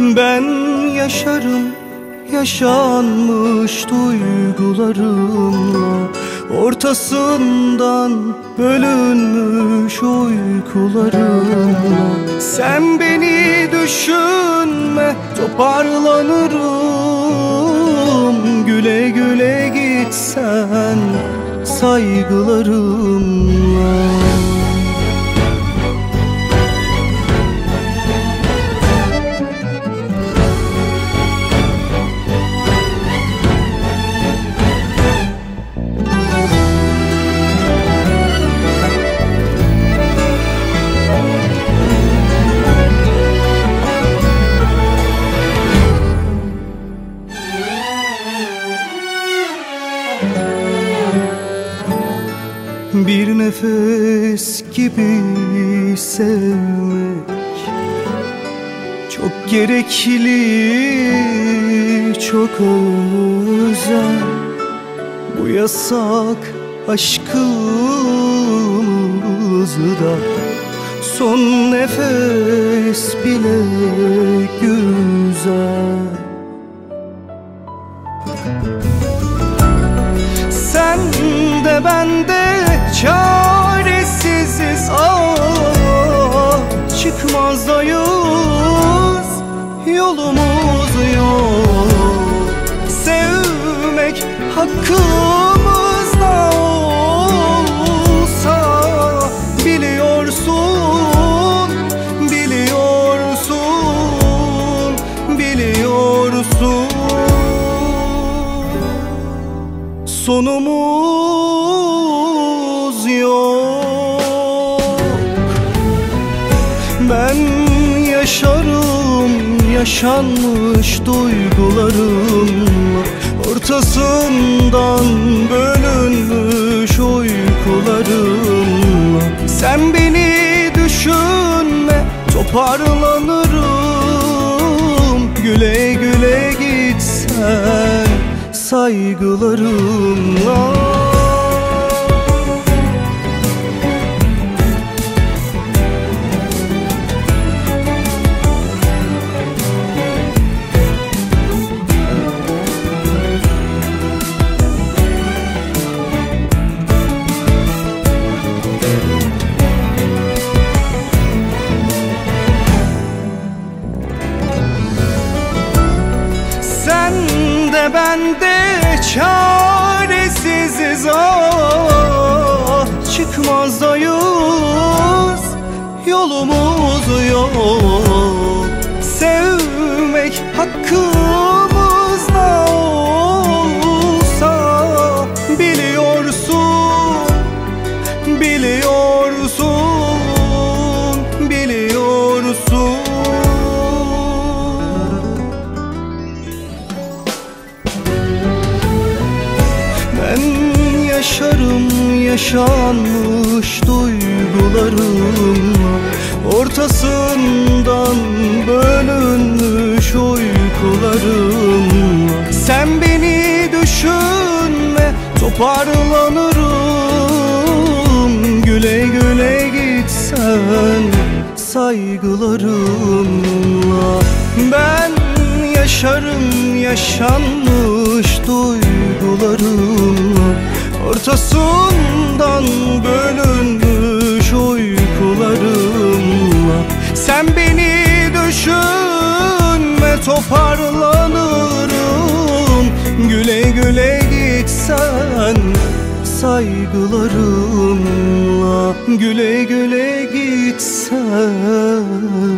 Ben yaşarım yaşanmış duygularımla, ortasından bölünmüş uykularımla. Sen beni düşünme, toparlanırım. Güle güle gitsen saygılarımla. Bir nefes gibi sevmek çok gerekli, çok özel. Bu yasak aşkımızda son nefes bile güzel. Sen de ben de çaresiziz, çıkmazdayız, yolumuz yok. Sevmek hakkımızda olsa, biliyorsun, biliyorsun, biliyorsun. Sonumuz yok. Ben yaşarım yaşanmış duygularımla, ortasından bölünmüş uykularımla. Sen beni düşünme, toparlanırım. Güle güle gitsen saygılarımla. Sen de ben de çaresiziz, çıkmazdayız, yolumuz yok. Sevmek hakkımızda olsa, biliyorsun, biliyorsun, biliyorsun. Ben yaşarım yaşanmış duygularımla, ortasından bölünmüş uykularımla. Sen beni düşünme, toparlanırım. Güle güle gitsen saygılarımla. Ben yaşarım yaşanmış duygularımla, ortasından bölünmüş uykularımla. Sen beni düşünme, toparlanırım. Güle güle gitsen saygılarımla. Güle güle gitsen